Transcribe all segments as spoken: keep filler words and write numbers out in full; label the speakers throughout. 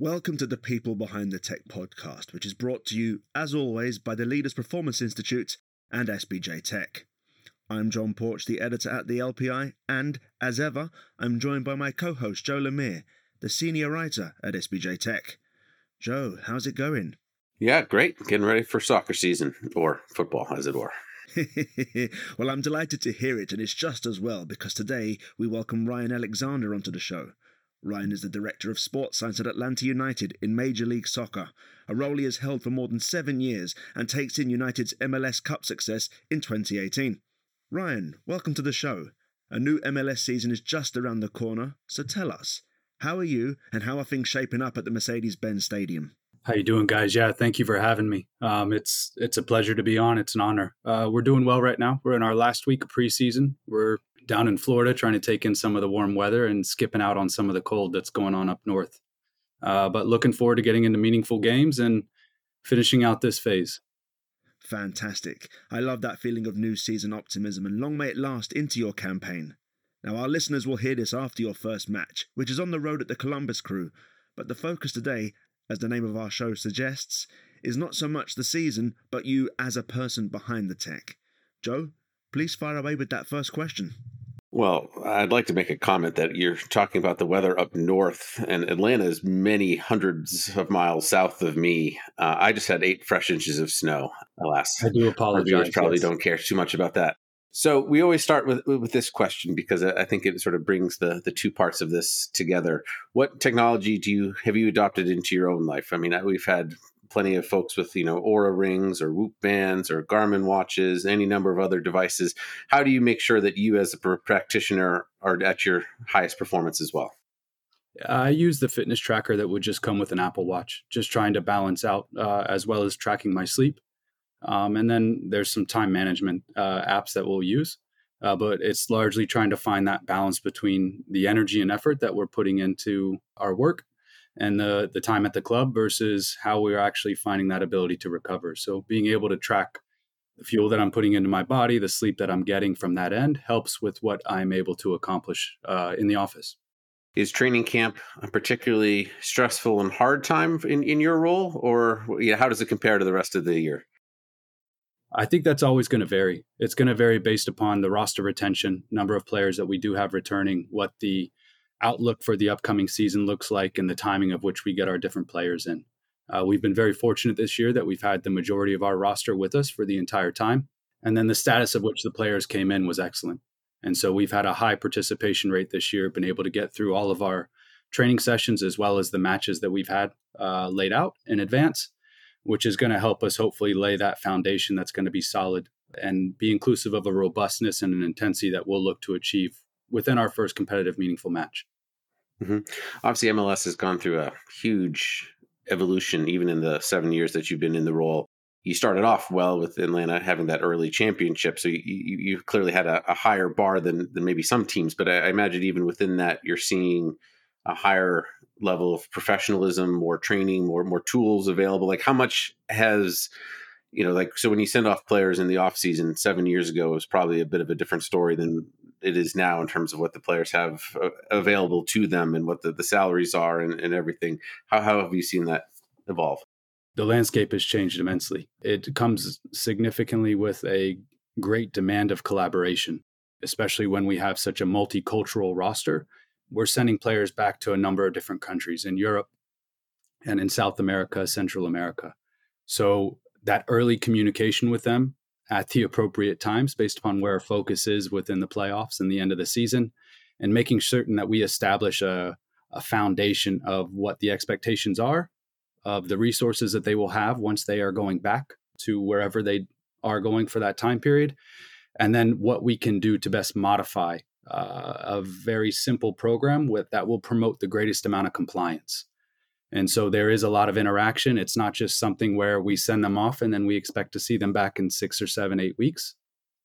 Speaker 1: Welcome to the People Behind the Tech podcast, which is brought to you, as always, by the Leaders Performance Institute and S B J Tech. I'm John Porch, the editor at the L P I, and, as ever, I'm joined by my co-host Joe Lemire, the senior writer at S B J Tech. Joe, how's it going?
Speaker 2: Yeah, great. Getting ready for soccer season, or football, as it were.
Speaker 1: Well, I'm delighted to hear it, and it's just as well, because today we welcome Ryan Alexander onto the show. Ryan is the Director of Sports Science at Atlanta United in Major League Soccer, a role he has held for more than seven years and takes in United's M L S Cup success in twenty eighteen. Ryan, welcome to the show. A new M L S season is just around the corner, so tell us, how are you and how are things shaping up at the Mercedes-Benz Stadium?
Speaker 3: How you doing, guys? Yeah, thank you for having me. Um, it's it's a pleasure to be on. It's an honor. Uh, we're doing well right now. We're in our last week of preseason. We're down in Florida trying to take in some of the warm weather and skipping out on some of the cold that's going on up north. Uh, but looking forward to getting into meaningful games and finishing out this phase.
Speaker 1: Fantastic. I love that feeling of new season optimism, and long may it last into your campaign. Now, our listeners will hear this after your first match, which is on the road at the Columbus Crew. But the focus today, as the name of our show suggests, is not so much the season, but you as a person behind the tech. Joe, please fire away with that first question.
Speaker 2: Well, I'd like to make a comment that you're talking about the weather up north, and Atlanta is many hundreds of miles south of me. Uh, I just had eight fresh inches of snow, alas.
Speaker 3: I do apologize.
Speaker 2: Our viewers probably
Speaker 3: yes.
Speaker 2: don't care too much about that. So we always start with with this question because I think it sort of brings the the two parts of this together. What technology do you have you adopted into your own life? I mean, we've had plenty of folks with, you know, Oura rings or Whoop bands or Garmin watches, any number of other devices. How do you make sure that you as a practitioner are at your highest performance as well?
Speaker 3: I use the fitness tracker that would just come with an Apple Watch, just trying to balance out uh, as well as tracking my sleep. Um, and then there's some time management uh, apps that we'll use. Uh, but it's largely trying to find that balance between the energy and effort that we're putting into our work and the the time at the club versus how we're actually finding that ability to recover. So being able to track the fuel that I'm putting into my body, the sleep that I'm getting from that end helps with what I'm able to accomplish uh, in the office.
Speaker 2: Is training camp a particularly stressful and hard time in, in your role, or yeah, how does it compare to the rest of the year?
Speaker 3: I think that's always going to vary. It's going to vary based upon the roster retention, number of players that we do have returning, what the outlook for the upcoming season looks like, and the timing of which we get our different players in. Uh, we've been very fortunate this year that we've had the majority of our roster with us for the entire time. And then the status of which the players came in was excellent. And so we've had a high participation rate this year, been able to get through all of our training sessions as well as the matches that we've had uh, laid out in advance, which is going to help us hopefully lay that foundation that's going to be solid and be inclusive of a robustness and an intensity that we'll look to achieve within our first competitive, meaningful match.
Speaker 2: Mm-hmm. Obviously, M L S has gone through a huge evolution, even in the seven years that you've been in the role. You started off well with Atlanta having that early championship, so you, you, you clearly had a, a higher bar than, than maybe some teams. But I, I imagine even within that, you're seeing a higher level of professionalism, more training, more more tools available. Like how much has, you know, like, so when you send off players in the off season seven years ago, it was probably a bit of a different story than it is now in terms of what the players have uh, available to them and what the, the salaries are and, and everything. How, how have you seen that evolve?
Speaker 3: The landscape has changed immensely. It comes significantly with a great demand of collaboration, especially when we have such a multicultural roster. We're sending players back to a number of different countries in Europe and in South America, Central America. So that early communication with them at the appropriate times based upon where our focus is within the playoffs and the end of the season, and making certain that we establish a, a foundation of what the expectations are, of the resources that they will have once they are going back to wherever they are going for that time period, and then what we can do to best modify uh, a very simple program with that will promote the greatest amount of compliance. And so there is a lot of interaction. It's not just something where we send them off and then we expect to see them back in six or seven, eight weeks.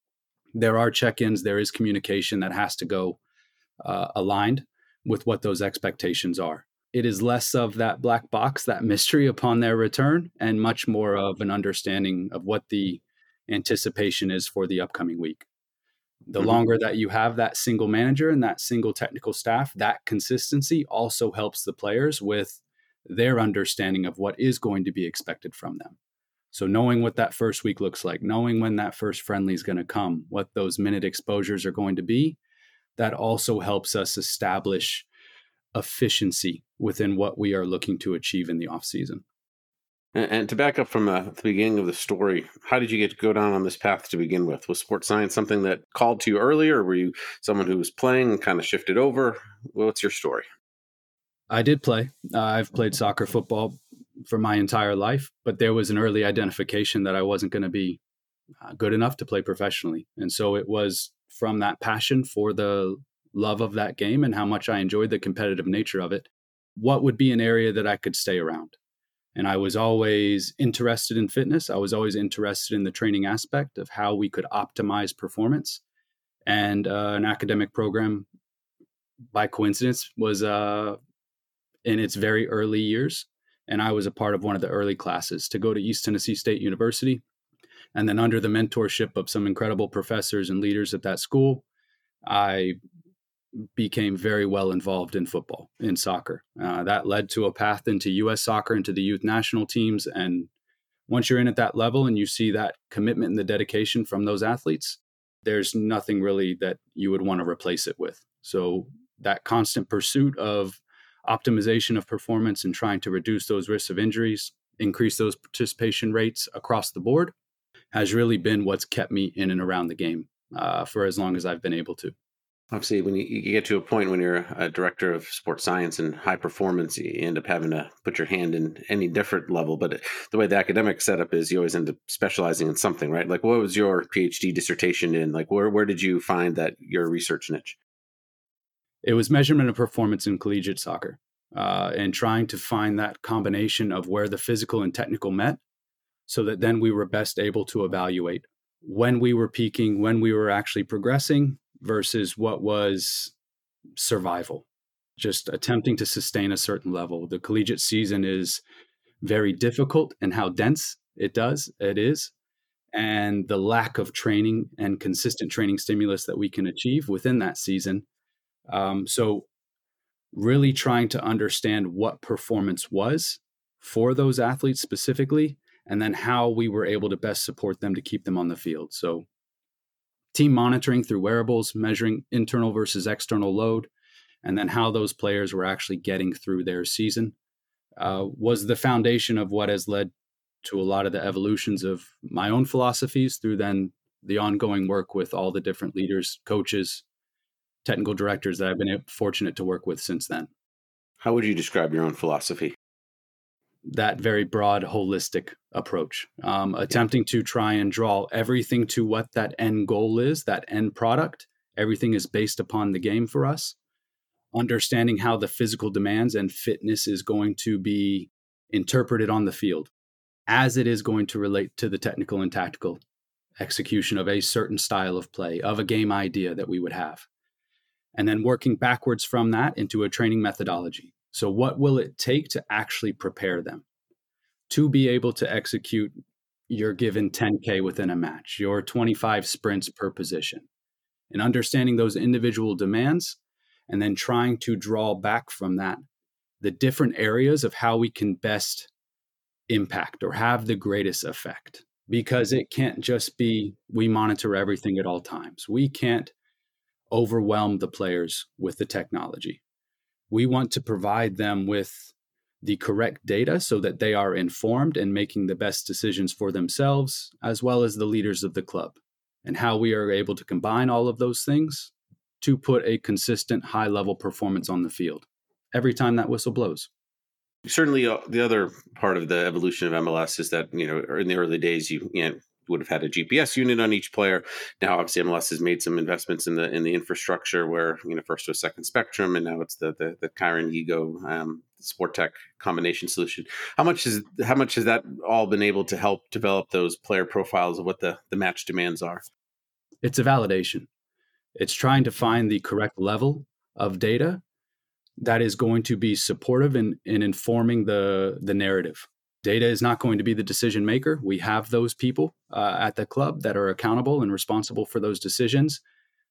Speaker 3: There are check-ins. There is communication that has to go uh, aligned with what those expectations are. It is less of that black box, that mystery upon their return, and much more of an understanding of what the anticipation is for the upcoming week. The mm-hmm. longer that you have that single manager and that single technical staff, that consistency also helps the players with their understanding of what is going to be expected from them. So knowing what that first week looks like, knowing when that first friendly is going to come, what those minute exposures are going to be, that also helps us establish efficiency within what we are looking to achieve in the off season.
Speaker 2: And, and to back up from uh, the beginning of the story, how did you get to go down on this path to begin with? Was sports science something that called to you earlier? Or were you someone who was playing and kind of shifted over? What's your story?
Speaker 3: I did play. Uh, I've played soccer, football for my entire life, but there was an early identification that I wasn't going to be uh, good enough to play professionally. And so it was from that passion for the love of that game and how much I enjoyed the competitive nature of it, what would be an area that I could stay around. And I was always interested in fitness. I was always interested in the training aspect of how we could optimize performance. And uh, an academic program, by coincidence, was uh, in its very early years. And I was a part of one of the early classes to go to East Tennessee State University. And then under the mentorship of some incredible professors and leaders at that school, I became very well involved in football, in soccer. Uh, that led to a path into U S soccer, into the youth national teams. And once you're in at that level and you see that commitment and the dedication from those athletes, there's nothing really that you would want to replace it with. So that constant pursuit of optimization of performance and trying to reduce those risks of injuries, increase those participation rates across the board has really been what's kept me in and around the game uh, for as long as I've been able to.
Speaker 2: Obviously, when you, you get to a point when you're a director of sports science and high performance, you end up having to put your hand in any different level. But the way the academic setup is, you always end up specializing in something, right? Like, what was your PhD dissertation in? Like, where where did you find that your research niche?
Speaker 3: It was measurement of performance in collegiate soccer uh, and trying to find that combination of where the physical and technical met so that then we were best able to evaluate when we were peaking, when we were actually progressing versus what was survival, just attempting to sustain a certain level. The collegiate season is very difficult in how dense it does, it is. And the lack of training and consistent training stimulus that we can achieve within that season. Um, so really trying to understand what performance was for those athletes specifically, and then how we were able to best support them to keep them on the field. So team monitoring through wearables, measuring internal versus external load, and then how those players were actually getting through their season uh, was the foundation of what has led to a lot of the evolutions of my own philosophies through then the ongoing work with all the different leaders, coaches, technical directors that I've been fortunate to work with since then.
Speaker 2: How would you describe your own philosophy?
Speaker 3: That very broad, holistic approach, um, attempting to try and draw everything to what that end goal is, that end product. Everything is based upon the game for us. Understanding how the physical demands and fitness is going to be interpreted on the field as it is going to relate to the technical and tactical execution of a certain style of play, of a game idea that we would have. And then working backwards from that into a training methodology. So what will it take to actually prepare them to be able to execute your given ten K within a match, your twenty-five sprints per position, and understanding those individual demands, and then trying to draw back from that the different areas of how we can best impact or have the greatest effect. Because it can't just be we monitor everything at all times. We can't overwhelm the players with the technology. We want to provide them with the correct data so that they are informed and making the best decisions for themselves, as well as the leaders of the club, and how we are able to combine all of those things to put a consistent high-level performance on the field every time that whistle blows.
Speaker 2: Certainly, uh, the other part of the evolution of M L S is that, you know, in the early days, you, you know, would have had a G P S unit on each player. Now, obviously, M L S has made some investments in the in the infrastructure where, you know, first was Second Spectrum, and now it's the the, the Chiron Ego um, Sport Tech combination solution. How much is how much has that all been able to help develop those player profiles of what the the match demands are?
Speaker 3: It's a validation. It's trying to find the correct level of data that is going to be supportive in, in informing the, the narrative. Data is not going to be the decision maker. We have those people uh, at the club that are accountable and responsible for those decisions.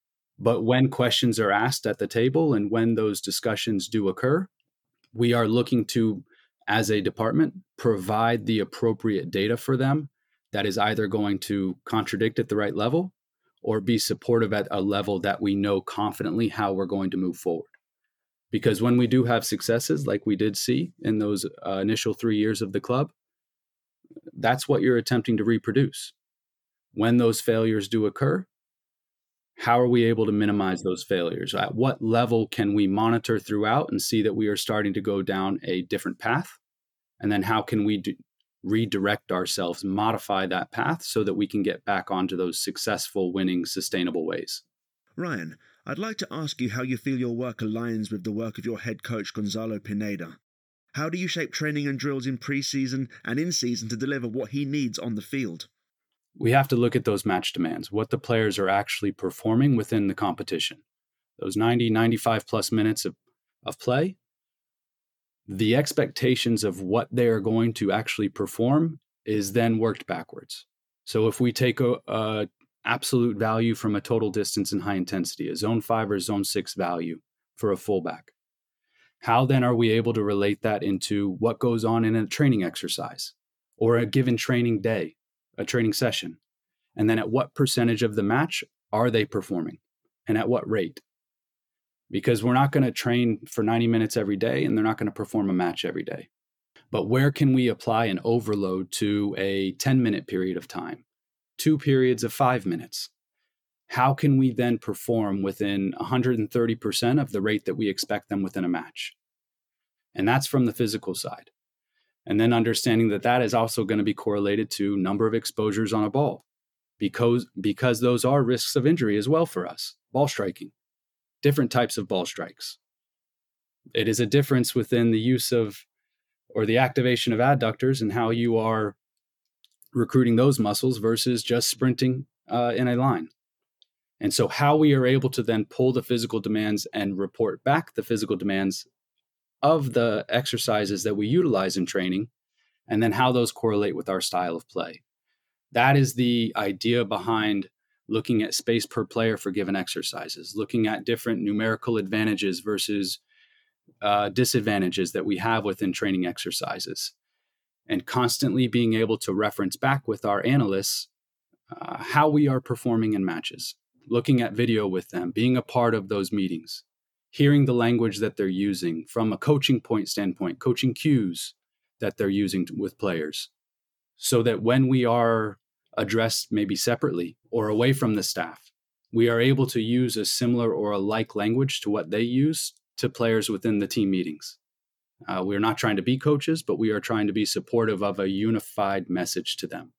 Speaker 3: But when questions are asked at the table and when those discussions do occur, we are looking to as a department, provide the appropriate data for them that is either going to contradict at the right level or be supportive at a level that we know confidently how we're going to move forward. Because when we do have successes like we did see in those uh, initial three years of the club, that's what you're attempting to reproduce. When those failures do occur, how are we able to minimize those failures? At what level can we monitor throughout and see that we are starting to go down a different path? And then how can we do, redirect ourselves, modify that path so that we can get back onto those successful, winning, sustainable ways?
Speaker 1: Ryan, I'd like to ask you how you feel your work aligns with the work of your head coach, Gonzalo Pineda. How do you shape training and drills in pre-season and in season to deliver what he needs on the field?
Speaker 3: We have to look at those match demands, what the players are actually performing within the competition. Those ninety, ninety-five plus minutes of, of play, the expectations of what they are going to actually perform is then worked backwards. So if we take a, a absolute value from a total distance and high intensity, a zone five or zone six value for a fullback, how then are we able to relate that into what goes on in a training exercise or a given training day, a training session? And then at what percentage of the match are they performing and at what rate? Because we're not going to train for ninety minutes every day and they're not going to perform a match every day. But where can we apply an overload to a ten minute period of time, two periods of five minutes? How can we then perform within one hundred thirty percent of the rate that we expect them within a match? And that's from the physical side. And then understanding that that is also going to be correlated to number of exposures on a ball, because, because those are risks of injury as well for us. Ball striking, different types of ball strikes. It is a difference within the use of or the activation of adductors and how you are recruiting those muscles versus just sprinting uh, in a line. And so how we are able to then pull the physical demands and report back the physical demands of the exercises that we utilize in training, and then how those correlate with our style of play. That is the idea behind looking at space per player for given exercises, looking at different numerical advantages versus uh, disadvantages that we have within training exercises, and constantly being able to reference back with our analysts uh, how we are performing in matches, looking at video with them, being a part of those meetings, hearing the language that they're using from a coaching point standpoint, coaching cues that they're using with players, so that when we are addressed maybe separately or away from the staff, we are able to use a similar or a like language to what they use to players within the team meetings. Uh, we're not trying to be coaches, but we are trying to be supportive of a unified message to them.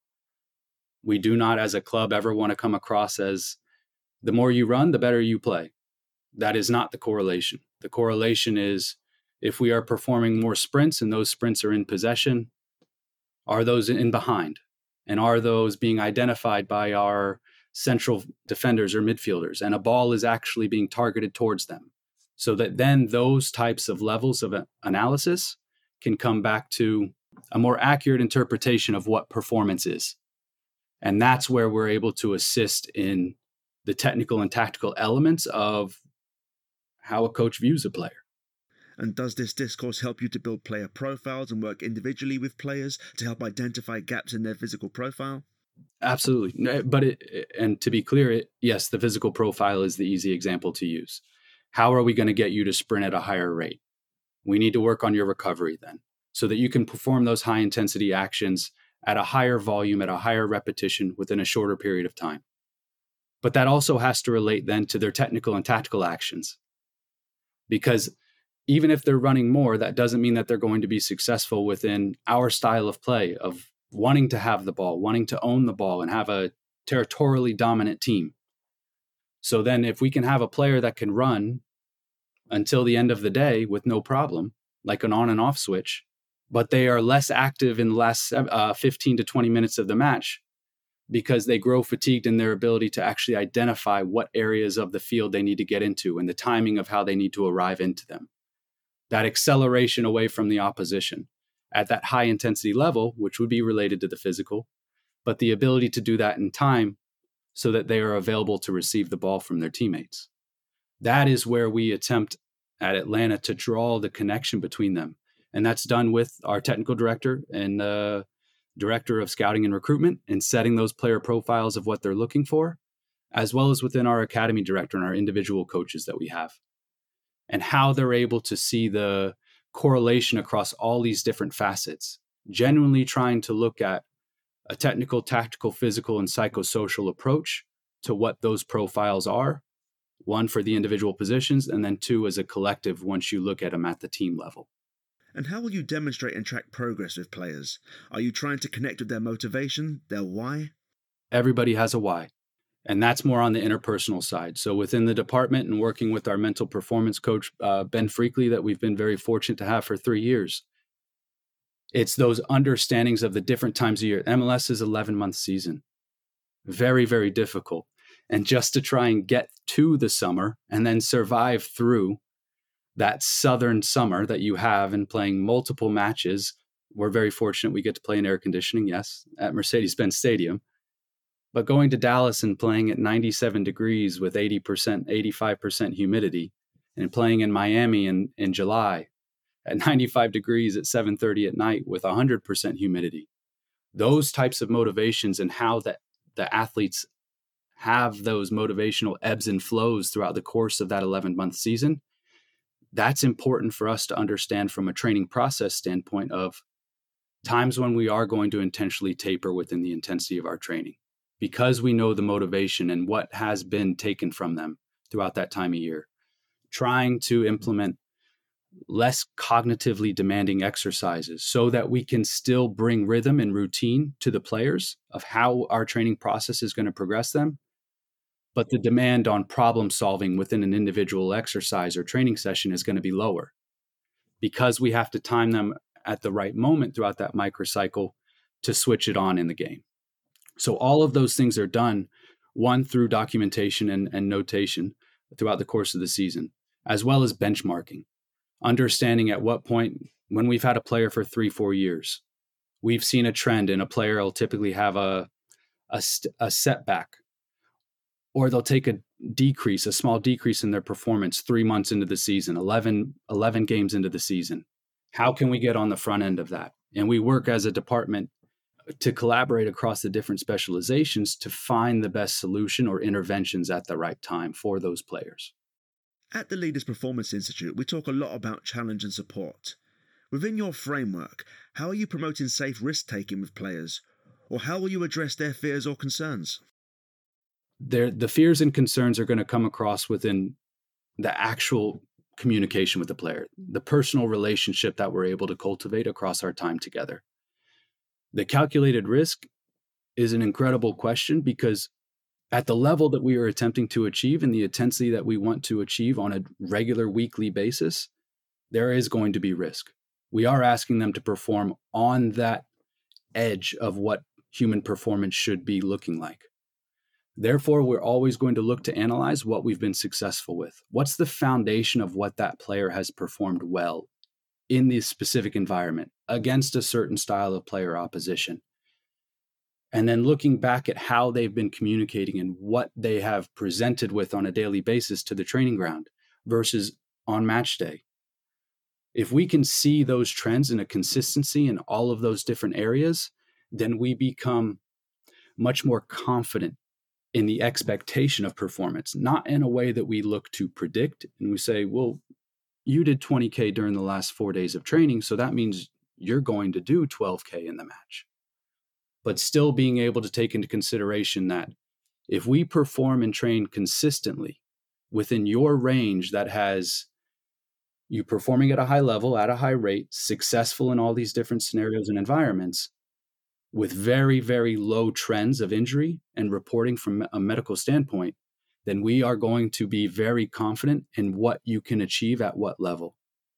Speaker 3: We do not, as a club, ever want to come across as the more you run, the better you play. That is not the correlation. The correlation is if we are performing more sprints and those sprints are in possession, are those in behind? And are those being identified by our central defenders or midfielders? And a ball is actually being targeted towards them. So that then those types of levels of analysis can come back to a more accurate interpretation of what performance is. And that's where we're able to assist in the technical and tactical elements of how a coach views a player.
Speaker 1: And does this discourse help you to build player profiles and work individually with players to help identify gaps in their physical profile?
Speaker 3: Absolutely. But it, and to be clear, it, yes, the physical profile is the easy example to use. How are we going to get you to sprint at a higher rate? We need to work on your recovery then, so that you can perform those high intensity actions at a higher volume, at a higher repetition within a shorter period of time. But that also has to relate then to their technical and tactical actions. Because even if they're running more, that doesn't mean that they're going to be successful within our style of play of wanting to have the ball, wanting to own the ball and have a territorially dominant team. So then if we can have a player that can run until the end of the day with no problem, like an on and off switch, but they are less active in the last uh, fifteen to twenty minutes of the match because they grow fatigued in their ability to actually identify what areas of the field they need to get into and the timing of how they need to arrive into them. That acceleration away from the opposition at that high intensity level, which would be related to the physical, but the ability to do that in time so that they are available to receive the ball from their teammates. That is where we attempt at Atlanta to draw the connection between them. And that's done with our technical director and uh, director of scouting and recruitment and setting those player profiles of what they're looking for, as well as within our academy director and our individual coaches that we have, and how they're able to see the correlation across all these different facets, genuinely trying to look at a technical, tactical, physical, and psychosocial approach to what those profiles are, one for the individual positions, and then two as a collective once you look at them at the team level.
Speaker 1: And how will you demonstrate and track progress with players? Are you trying to connect with their motivation, their why?
Speaker 3: Everybody has a why, and that's more on the interpersonal side. So within the department and working with our mental performance coach, uh, Ben Freakley, that we've been very fortunate to have for three years, it's those understandings of the different times of year. M L S is eleven-month season. Very, very difficult. And just to try and get to the summer and then survive through that southern summer that you have in playing multiple matches. We're very fortunate we get to play in air conditioning, yes, at Mercedes-Benz Stadium. But going to Dallas and playing at ninety-seven degrees with eighty percent, eighty-five percent humidity, and playing in Miami in, in July at ninety-five degrees at seven thirty at night with one hundred percent humidity. Those types of motivations and how that the athletes have those motivational ebbs and flows throughout the course of that eleven-month season, that's important for us to understand from a training process standpoint of times when we are going to intentionally taper within the intensity of our training, because we know the motivation and what has been taken from them throughout that time of year. Trying to implement less cognitively demanding exercises so that we can still bring rhythm and routine to the players of how our training process is going to progress them. But the demand on problem solving within an individual exercise or training session is going to be lower because we have to time them at the right moment throughout that microcycle to switch it on in the game. So all of those things are done, one, through documentation and, and notation throughout the course of the season, as well as benchmarking, understanding at what point, when we've had a player for three, four years, we've seen a trend and a player will typically have a, a, a setback, or they'll take a decrease, a small decrease in their performance three months into the season, eleven, eleven games into the season. How can we get on the front end of that? And we work as a department to collaborate across the different specializations to find the best solution or interventions at the right time for those players.
Speaker 1: At the Leaders Performance Institute, we talk a lot about challenge and support. Within your framework, how are you promoting safe risk-taking with players? Or how will you address their fears or concerns?
Speaker 3: There, the fears and concerns are going to come across within the actual communication with the player, the personal relationship that we're able to cultivate across our time together. The calculated risk is an incredible question because at the level that we are attempting to achieve and the intensity that we want to achieve on a regular weekly basis, there is going to be risk. We are asking them to perform on that edge of what human performance should be looking like. Therefore, we're always going to look to analyze what we've been successful with. What's the foundation of what that player has performed well in this specific environment against a certain style of player opposition? And then looking back at how they've been communicating and what they have presented with on a daily basis to the training ground versus on match day. If we can see those trends and a consistency in all of those different areas, then we become much more confident in the expectation of performance, not in a way that we look to predict and we say, well, you did twenty K during the last four days of training, so that means you're going to do twelve K in the match. But still being able to take into consideration that if we perform and train consistently within your range that has you performing at a high level, at a high rate, successful in all these different scenarios and environments, with very, very low trends of injury and reporting from a medical standpoint, then we are going to be very confident in what you can achieve at what level.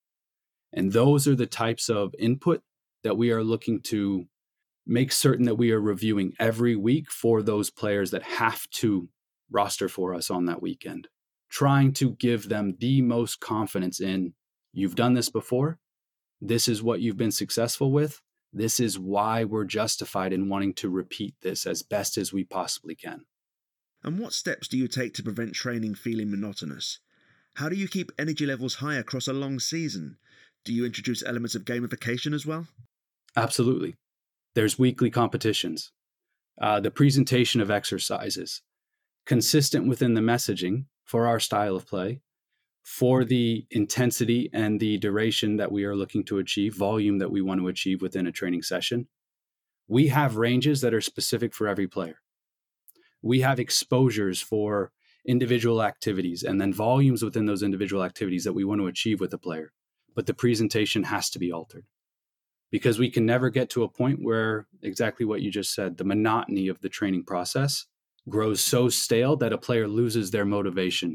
Speaker 3: And those are the types of input that we are looking to make certain that we are reviewing every week for those players that have to roster for us on that weekend, trying to give them the most confidence in, you've done this before, this is what you've been successful with, this is why we're justified in wanting to repeat this as best as we possibly can.
Speaker 1: And what steps do you take to prevent training feeling monotonous? How do you keep energy levels high across a long season? Do you introduce elements of gamification as well?
Speaker 3: Absolutely. There's weekly competitions, uh, the presentation of exercises, consistent within the messaging for our style of play, for the intensity and the duration that we are looking to achieve, volume that we want to achieve within a training session. We have ranges that are specific for every player. We have exposures for individual activities and then volumes within those individual activities that we want to achieve with the player. But the presentation has to be altered because we can never get to a point where exactly what you just said, the monotony of the training process grows so stale that a player loses their motivation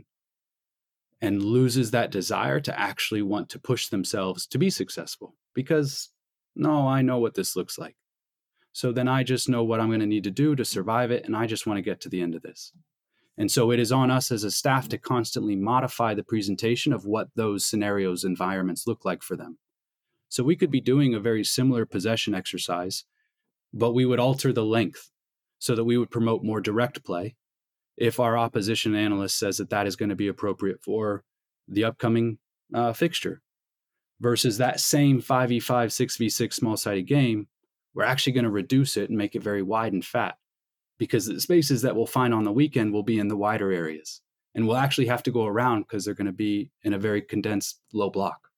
Speaker 3: and loses that desire to actually want to push themselves to be successful because, no, I know what this looks like. So then I just know what I'm going to need to do to survive it. And I just want to get to the end of this. And so it is on us as a staff to constantly modify the presentation of what those scenarios, environments look like for them. So we could be doing a very similar possession exercise, but we would alter the length so that we would promote more direct play if our opposition analyst says that that is going to be appropriate for the upcoming uh, fixture, versus that same five v five, six v six small-sided game, we're actually going to reduce it and make it very wide and fat because the spaces that we'll find on the weekend will be in the wider areas. And we'll actually have to go around because they're going to be in a very condensed low block.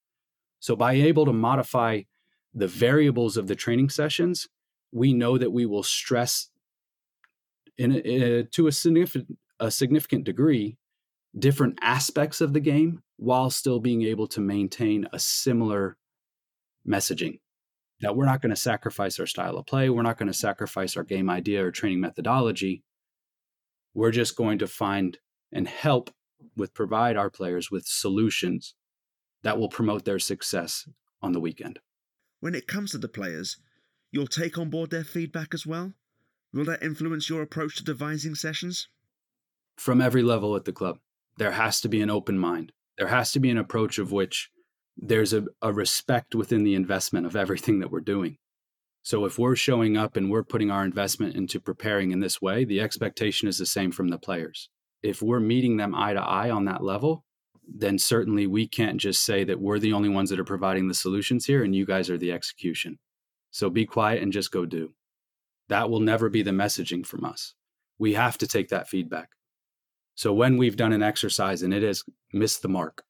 Speaker 3: So by able to modify the variables of the training sessions, we know that we will stress in a, in a, to a significant, a significant degree different aspects of the game while still being able to maintain a similar messaging. That we're not going to sacrifice our style of play. We're not going to sacrifice our game idea or training methodology. We're just going to find and help with provide our players with solutions that will promote their success on the weekend.
Speaker 1: When it comes to the players, you'll take on board their feedback as well? Will that influence your approach to devising sessions?
Speaker 3: From every level at the club, there has to be an open mind. There has to be an approach of which there's a, a respect within the investment of everything that we're doing. So if we're showing up and we're putting our investment into preparing in this way, the expectation is the same from the players. If we're meeting them eye to eye on that level, then certainly we can't just say that we're the only ones that are providing the solutions here and you guys are the execution. So be quiet and just go do. That will never be the messaging from us. We have to take that feedback. So when we've done an exercise and it has missed the mark,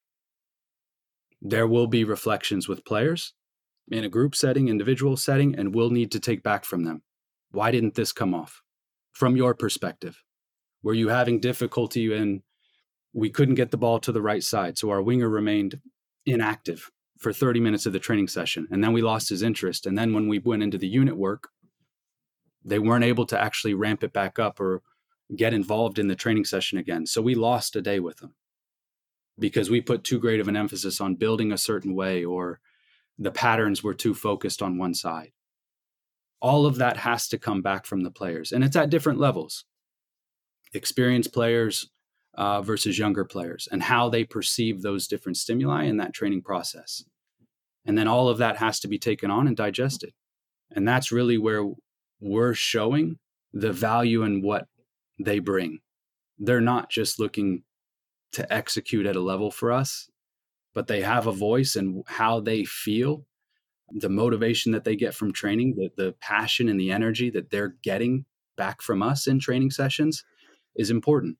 Speaker 3: there will be reflections with players in a group setting, individual setting, and we'll need to take back from them. Why didn't this come off? From your perspective, were you having difficulty and we couldn't get the ball to the right side, so our winger remained inactive for thirty minutes of the training session, and then we lost his interest. And then when we went into the unit work, they weren't able to actually ramp it back up or get involved in the training session again. So we lost a day with them because we put too great of an emphasis on building a certain way, or the patterns were too focused on one side. All of that has to come back from the players, and it's at different levels. Experienced players uh, versus younger players, and how they perceive those different stimuli in that training process. And then all of that has to be taken on and digested. And that's really where we're showing the value in what they bring. They're not just looking to execute at a level for us, but they have a voice in how they feel, the motivation that they get from training, the, the passion and the energy that they're getting back from us in training sessions is important.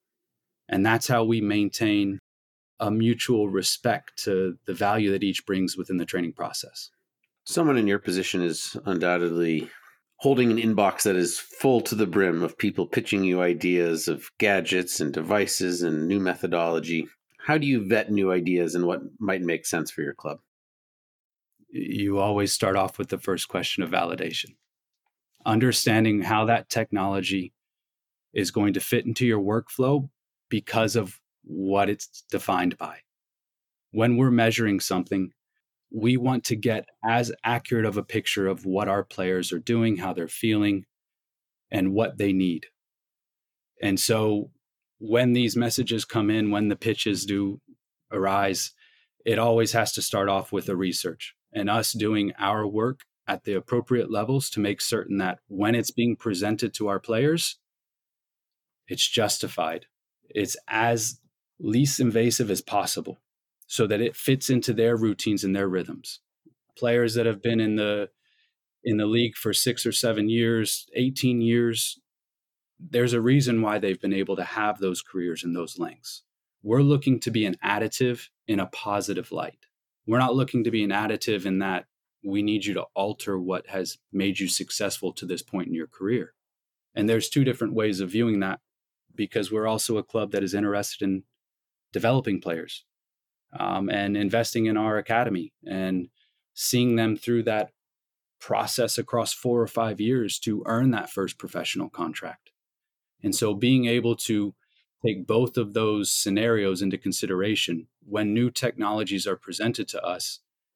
Speaker 3: And that's how we maintain a mutual respect to the value that each brings within the training process.
Speaker 2: Someone in your position is undoubtedly holding an inbox that is full to the brim of people pitching you ideas of gadgets and devices and new methodology. How do you vet new ideas and what might make sense for your club?
Speaker 3: You always start off with the first question of validation. Understanding how that technology is going to fit into your workflow because of what it's defined by. When we're measuring something, we want to get as accurate of a picture of what our players are doing, how they're feeling, and what they need. And so when these messages come in, when the pitches do arise, it always has to start off with a research and us doing our work at the appropriate levels to make certain that when it's being presented to our players, it's justified. It's as least invasive as possible. so that it fits into their routines and their rhythms. Players that have been in the in the league for six or seven years, eighteen years, there's a reason why they've been able to have those careers in those lengths. We're looking to be an additive in a positive light. We're not looking to be an additive in that we need you to alter what has made you successful to this point in your career. And there's two different ways of viewing that, because we're also a club that is interested in developing players um, and investing in our academy and seeing them through that process across four or five years to earn that first professional contract. And so being able to take both of those scenarios into consideration when new technologies are presented to us,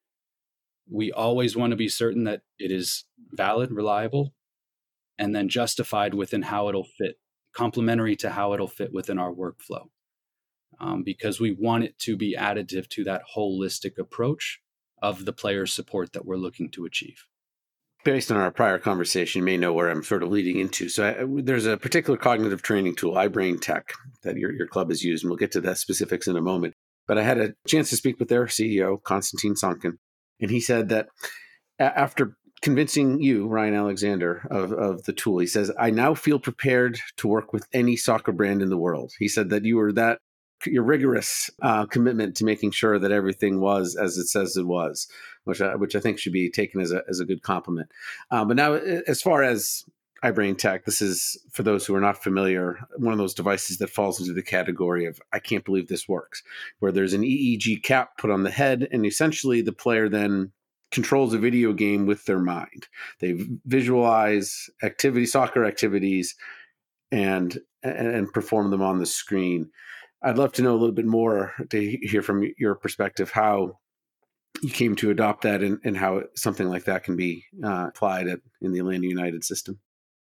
Speaker 3: we always want to be certain that it is valid, reliable, and then justified within how it'll fit, complementary to how it'll fit within our workflow. Um, because we want it to be additive to that holistic approach of the player support that we're looking to achieve.
Speaker 2: Based on our prior conversation, you may know where I'm sort of leading into. So I, there's a particular cognitive training tool, iBrain Tech, that your, your club has used, and we'll get to the specifics in a moment. But I had a chance to speak with their C E O, Konstantin Sonkin, and he said that after convincing you, Ryan Alexander, of, of the tool, he says, I now feel prepared to work with any soccer brand in the world. He said that you were that, your rigorous uh, commitment to making sure that everything was as it says it was, which I, which I think should be taken as a as a good compliment. Uh, but now, as far as iBrain Tech, this is, for those who are not familiar, one of those devices that falls into the category of, I can't believe this works, where there's an E E G cap put on the head, and essentially the player then controls a video game with their mind. They visualize activity, soccer activities, and and perform them on the screen. I'd love to know a little bit more, to hear from your perspective, how you came to adopt that and, and how something like that can be uh, applied at, in the Atlanta United system.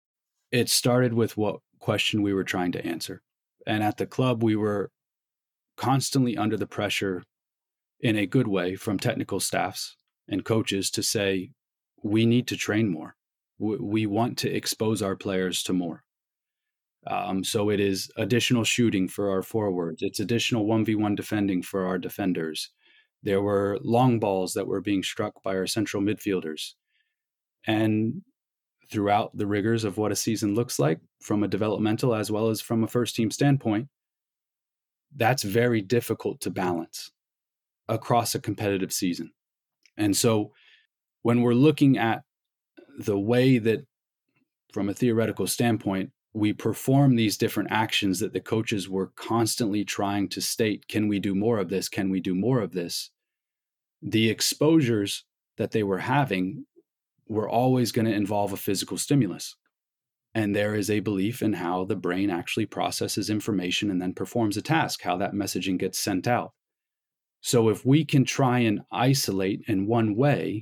Speaker 3: It started with what question we were trying to answer. And at the club, we were constantly under the pressure, in a good way, from technical staffs and coaches to say, we need to train more. We, we want to expose our players to more. Um, so it is additional shooting for our forwards. It's additional one v one defending for our defenders. There were long balls that were being struck by our central midfielders. And throughout the rigors of what a season looks like from a developmental as well as from a first team standpoint, that's very difficult to balance across a competitive season. And so when we're looking at the way that, from a theoretical standpoint, we perform these different actions that the coaches were constantly trying to state, can we do more of this? Can we do more of this? The exposures that they were having were always going to involve a physical stimulus. And there is a belief in how the brain actually processes information and then performs a task, how that messaging gets sent out. So if we can try and isolate in one way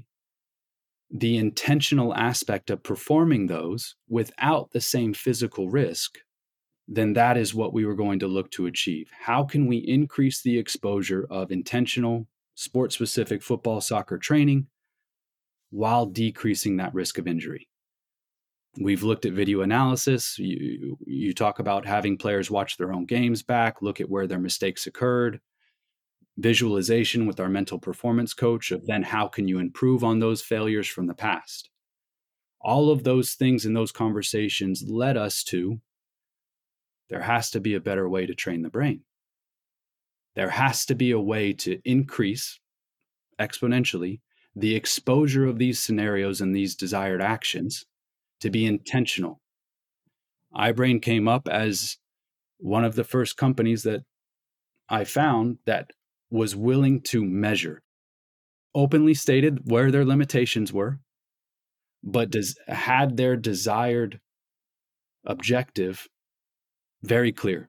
Speaker 3: the intentional aspect of performing those without the same physical risk, then that is what we were going to look to achieve. How can we increase the exposure of intentional, sport-specific football, soccer training while decreasing that risk of injury? We've looked at video analysis. You, you talk about having players watch their own games back, look at where their mistakes occurred. Visualization with our mental performance coach of then how can you improve on those failures from the past. All of those things in those conversations led us to, there has to be a better way to train the brain. There has to be a way to increase exponentially the exposure of these scenarios and these desired actions to be intentional. iBrain came up as one of the first companies that I found that was willing to measure, openly stated where their limitations were, but does, had their desired objective very clear.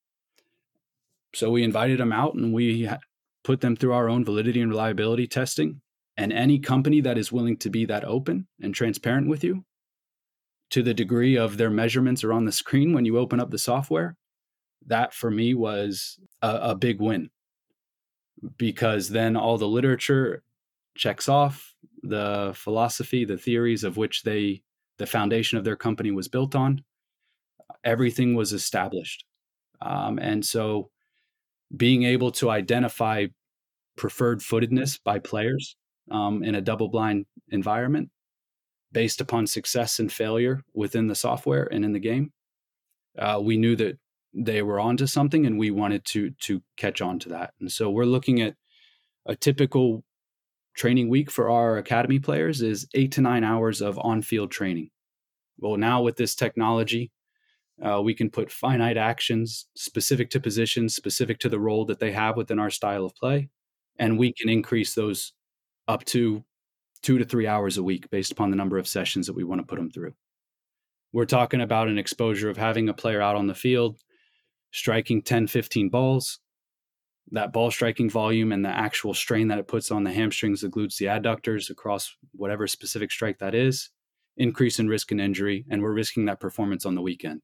Speaker 3: So we invited them out and we put them through our own validity and reliability testing. And any company that is willing to be that open and transparent with you, to the degree of their measurements are on the screen when you open up the software, that for me was a, a big win. Because then all the literature checks off, the philosophy, the theories of which they, the foundation of their company was built on, everything was established. Um, and so being able to identify preferred footedness by players um, in a double-blind environment based upon success and failure within the software and in the game. Uh, we knew that they were onto something, and we wanted to to catch on to that. And so we're looking at a typical training week for our academy players is eight to nine hours of on-field training. Well, now with this technology, uh, we can put finite actions specific to positions, specific to the role that they have within our style of play, and we can increase those up to two to three hours a week based upon the number of sessions that we want to put them through. We're talking about an exposure of having a player out on the field, striking ten, fifteen balls. That ball striking volume and the actual strain that it puts on the hamstrings, the glutes, the adductors across whatever specific strike that is, increase in risk and injury, and we're risking that performance on the weekend.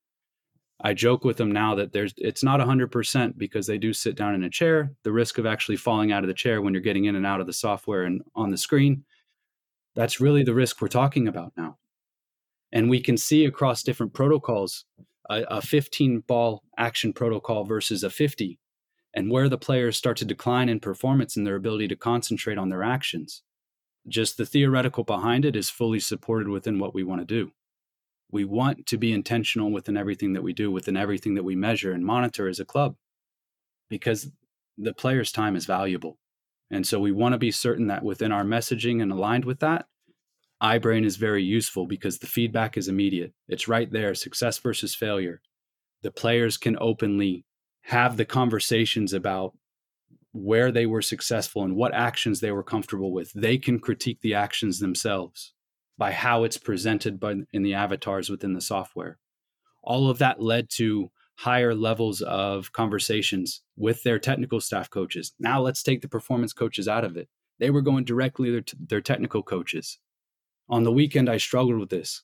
Speaker 3: I joke with them now that there's it's not one hundred percent because they do sit down in a chair. The risk of actually falling out of the chair when you're getting in and out of the software and on the screen, that's really the risk we're talking about now. And we can see across different protocols, a, a fifteen ball action protocol versus a fifty, and where the players start to decline in performance and their ability to concentrate on their actions. Just the theoretical behind it is fully supported within what we want to do. We want to be intentional within everything that we do, within everything that we measure and monitor as a club, because the player's time is valuable. And so we want to be certain that within our messaging and aligned with that, iBrain is very useful because the feedback is immediate. It's right there, success versus failure. The players can openly have the conversations about where they were successful and what actions they were comfortable with. They can critique the actions themselves by how it's presented by, in the avatars within the software. All of that led to higher levels of conversations with their technical staff coaches. Now let's take the performance coaches out of it. They were going directly to their technical coaches. On the weekend, I struggled with this.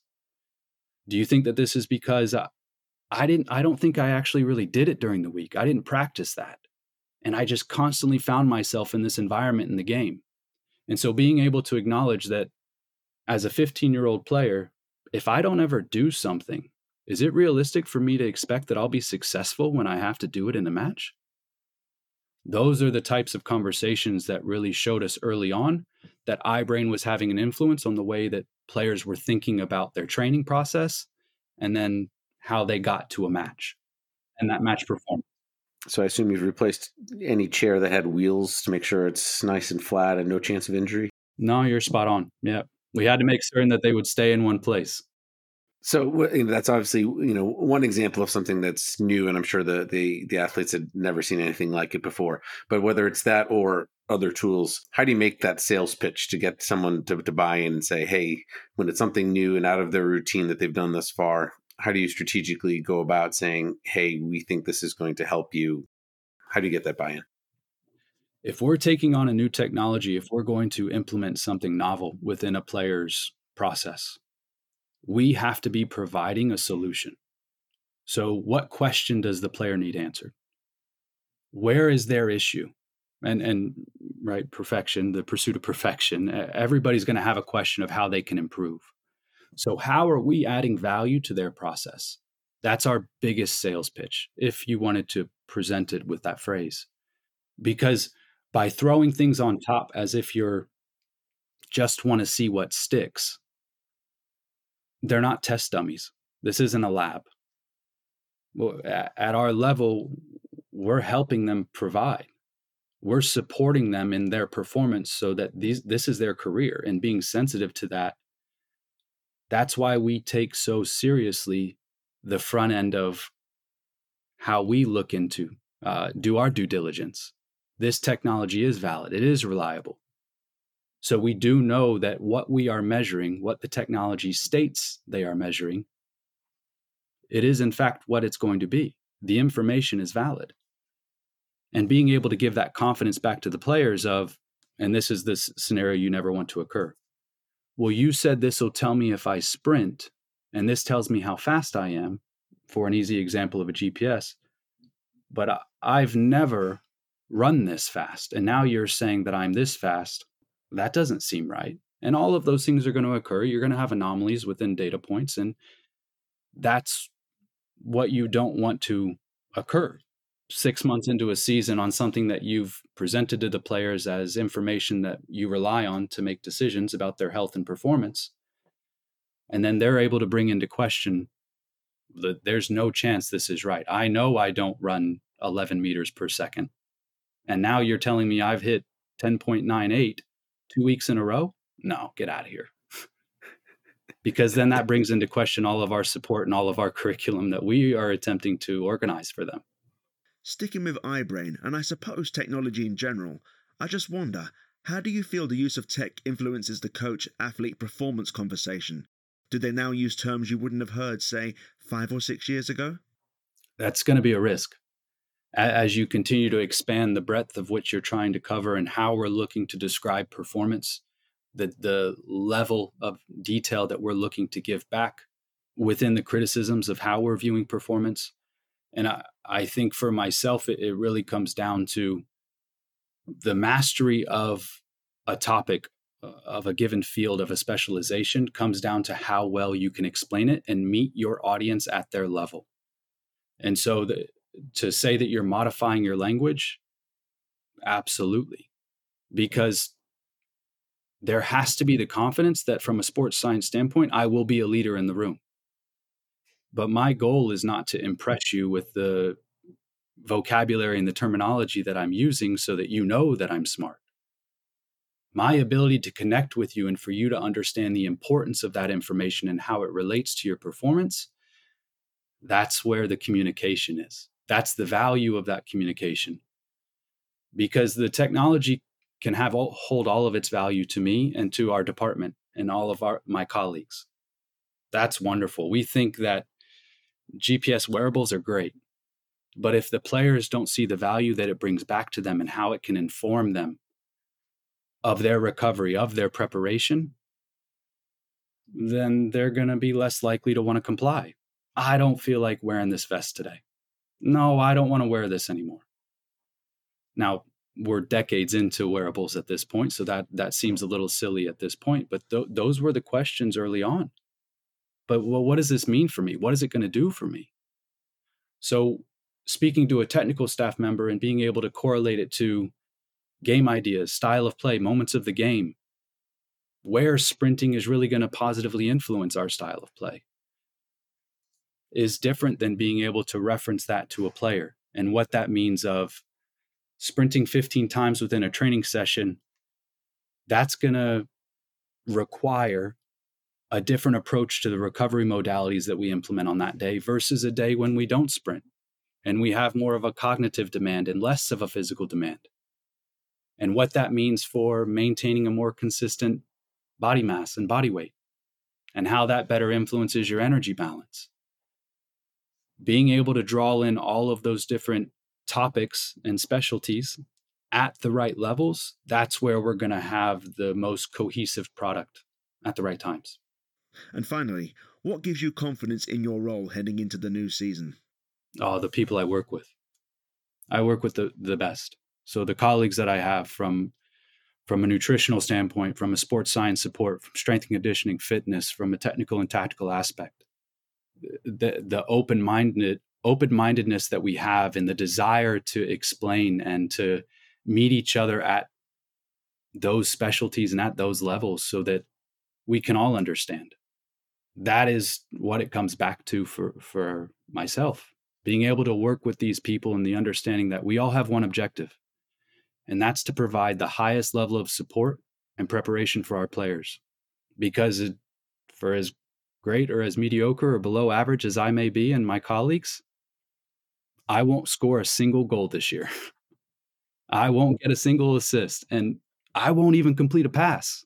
Speaker 3: Do you think that this is because uh, I didn't, I don't think I actually really did it during the week. I didn't practice that. And I just constantly found myself in this environment in the game. And so being able to acknowledge that as a fifteen-year-old player, if I don't ever do something, is it realistic for me to expect that I'll be successful when I have to do it in a match? Those are the types of conversations that really showed us early on that iBrain was having an influence on the way that players were thinking about their training process and then how they got to a match and that match performance.
Speaker 2: So I assume you've replaced any chair that had wheels to make sure it's nice and flat and no chance of injury?
Speaker 3: No, you're spot on. Yeah. We had to make certain that they would stay in one place.
Speaker 2: So you know, that's obviously, you know, one example of something that's new, and I'm sure the, the the athletes had never seen anything like it before. But whether it's that or other tools, how do you make that sales pitch to get someone to, to buy in and say, hey, when it's something new and out of their routine that they've done thus far, how do you strategically go about saying, hey, we think this is going to help you? How do you get that buy-in?
Speaker 3: If we're taking on a new technology, if we're going to implement something novel within a player's process, we have to be providing a solution. So what question does the player need answered? Where is their issue? And, and right, perfection, the pursuit of perfection, everybody's going to have a question of how they can improve. So how are we adding value to their process? That's our biggest sales pitch, if you wanted to present it with that phrase. Because by throwing things on top as if you're just want to see what sticks, they're not test dummies. This isn't a lab. Well, at our level, we're helping them provide. We're supporting them in their performance so that these this is their career, and being sensitive to that. That's why we take so seriously the front end of how we look into, uh, do our due diligence. This technology is valid. It is reliable. So we do know that what we are measuring, what the technology states they are measuring, it is in fact what it's going to be. The information is valid. And being able to give that confidence back to the players of, and this is this scenario you never want to occur. Well, you said this will tell me if I sprint, and this tells me how fast I am, for an easy example of a G P S. But I've never run this fast. And now you're saying that I'm this fast. That doesn't seem right. And all of those things are going to occur. You're going to have anomalies within data points. And that's what you don't want to occur. six months into a season on something that you've presented to the players as information that you rely on to make decisions about their health and performance. And then they're able to bring into question that there's no chance this is right. I know I don't run eleven meters per second. And now you're telling me I've hit ten point nine eight two weeks in a row? No, get out of here. Because then that brings into question all of our support and all of our curriculum that we are attempting to organize for them.
Speaker 1: Sticking with iBrain, and I suppose technology in general, I just wonder, how do you feel the use of tech influences the coach-athlete performance conversation? Do they now use terms you wouldn't have heard, say, five or six years ago?
Speaker 3: That's going to be a risk. As you continue to expand the breadth of what you're trying to cover and how we're looking to describe performance, the, the level of detail that we're looking to give back within the criticisms of how we're viewing performance. And I, I think for myself, it, it really comes down to the mastery of a topic, uh, of a given field, of a specialization, comes down to how well you can explain it and meet your audience at their level. And so the, to say that you're modifying your language, absolutely. Because there has to be the confidence that from a sports science standpoint, I will be a leader in the room. But my goal is not to impress you with the vocabulary and the terminology that I'm using so that you know that I'm smart. My ability to connect with you and for you to understand the importance of that information and how it relates to your performance, that's where the communication is. That's the value of that communication. Because the technology can have all, hold all of its value to me and to our department and all of our my colleagues. That's wonderful. We think that G P S wearables are great. But if the players don't see the value that it brings back to them and how it can inform them of their recovery, of their preparation, then they're going to be less likely to want to comply. I don't feel like wearing this vest today. No, I don't want to wear this anymore. Now, we're decades into wearables at this point, so that, that seems a little silly at this point, but th- those were the questions early on. But well, what does this mean for me? What is it going to do for me? So speaking to a technical staff member and being able to correlate it to game ideas, style of play, moments of the game, where sprinting is really going to positively influence our style of play, is different than being able to reference that to a player and what that means of sprinting fifteen times within a training session. That's going to require a different approach to the recovery modalities that we implement on that day versus a day when we don't sprint and we have more of a cognitive demand and less of a physical demand. And what that means for maintaining a more consistent body mass and body weight and how that better influences your energy balance. Being able to draw in all of those different topics and specialties at the right levels, that's where we're going to have the most cohesive product at the right times.
Speaker 1: And finally, what gives you confidence in your role heading into the new season?
Speaker 3: Oh, the people I work with. I work with the, the best. So the colleagues that I have from, from a nutritional standpoint, from a sports science support, from strength and conditioning, fitness, from a technical and tactical aspect, the, the open-minded, open-mindedness that we have and the desire to explain and to meet each other at those specialties and at those levels so that we can all understand. That is what it comes back to for, for myself, being able to work with these people and the understanding that we all have one objective, and that's to provide the highest level of support and preparation for our players. Because it, for as great or as mediocre or below average as I may be and my colleagues, I won't score a single goal this year. I won't get a single assist, and I won't even complete a pass.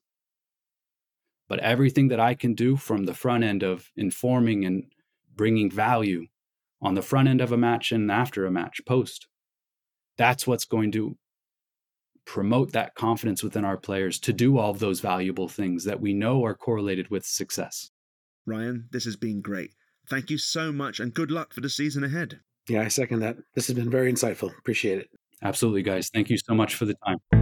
Speaker 3: But everything that I can do from the front end of informing and bringing value on the front end of a match and after a match, post, that's what's going to promote that confidence within our players to do all of those valuable things that we know are correlated with success.
Speaker 1: Ryan, this has been great. Thank you so much and good luck for the season ahead.
Speaker 2: Yeah, I second that. This has been very insightful. Appreciate it.
Speaker 3: Absolutely, guys. Thank you so much for the time.